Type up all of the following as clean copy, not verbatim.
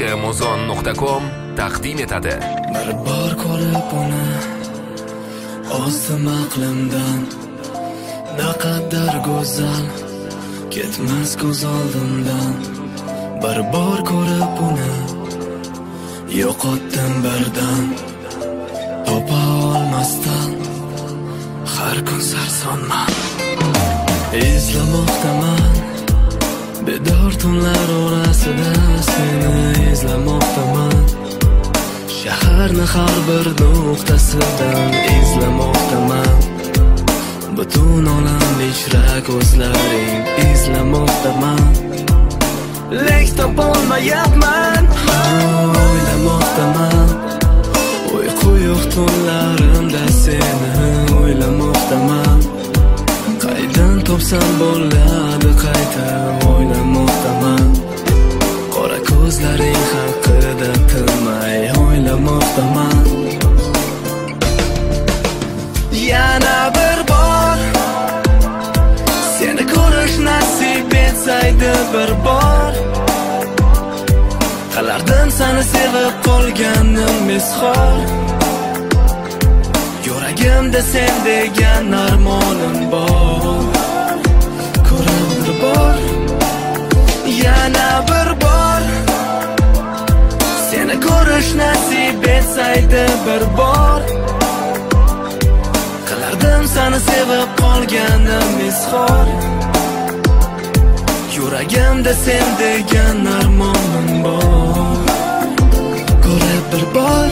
muzon.com taqdim etadi. Bir bor ko'rib uni ozdim aqlimdan, naqadar go'zal ketmas ko'z oldimdan. Bir bor ko'rib uni yo'qotdim birdan, topa olmasdan har kun sarsonman. Izlamoqdaman bedor tunlar orasida, seni izlamoqdaman. Shaharni har bir nuqtasidan izlamoqdaman. Butun olam ichra ko'zlaring izlamoqdaman. Lek topolmayapman, o'ylamoqdaman. Uyqu yo'q tunlarimda seni o'ylamoqdaman. Qaydan topsam bo'ladi qayta o'ylamoqdaman. Qora ko'zlaring haqida tinmay o'ylamoqdaman. Yana bir bor seni ko'rish nasib etsaydi bir bor, qalardim seni sevib qolganim izhor. Yuragimda sen degan armonim bor. Ko'rib bir bor, yana bir bor seni ko'rish nasib etsaydi bir bor, qalardim seni sevib qolganim izhor. Yuragimda sen degan armonim bor. Ko'rib bir bor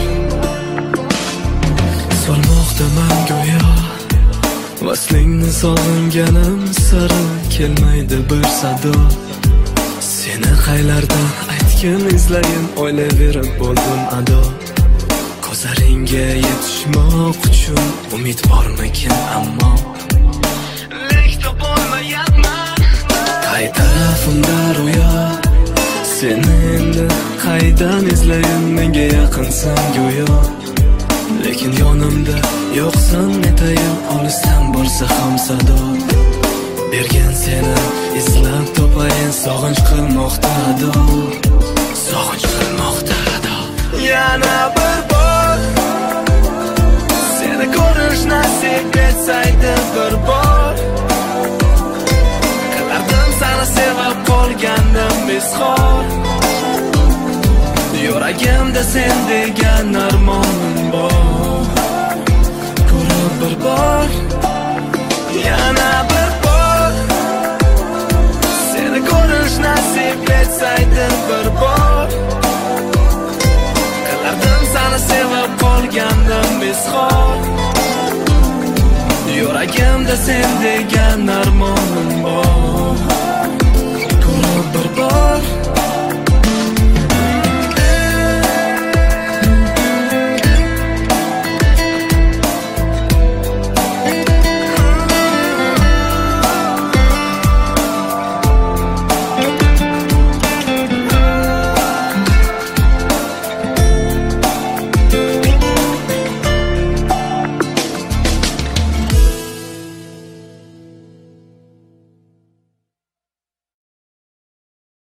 solmoqdaman go'yo vaslingni sog'inganim sari kelmaydi bir sado. Seni qaylardan aytgin izlayin o'ylayverib bo'ldim ado. Ko'zlaringga yetishmoq uchun umid bormikin ammo lek topolmayapman. Qay tarafimda ro'yo seni endi qaydan izlayin, menga yaqinsan go'yo. Lekin yonimda yo'qsan netayin, olisdan bo'lsa ham sado. Bergan seni izlab topayin, sog'inch qilmoqda ado, sog'inch qilmoqda ado. Yana bir bor seni ko'rish nasib etsaydi bir bor, qalardim seni sevib qolganim izhor. Yuragimda sen degan armonim bor. Ko'rib bir bor, yana bir bor seni ko'rish nasib etsaydi bir bor, qalardim seni sevib qolganim izhor. Yuragimda sen degan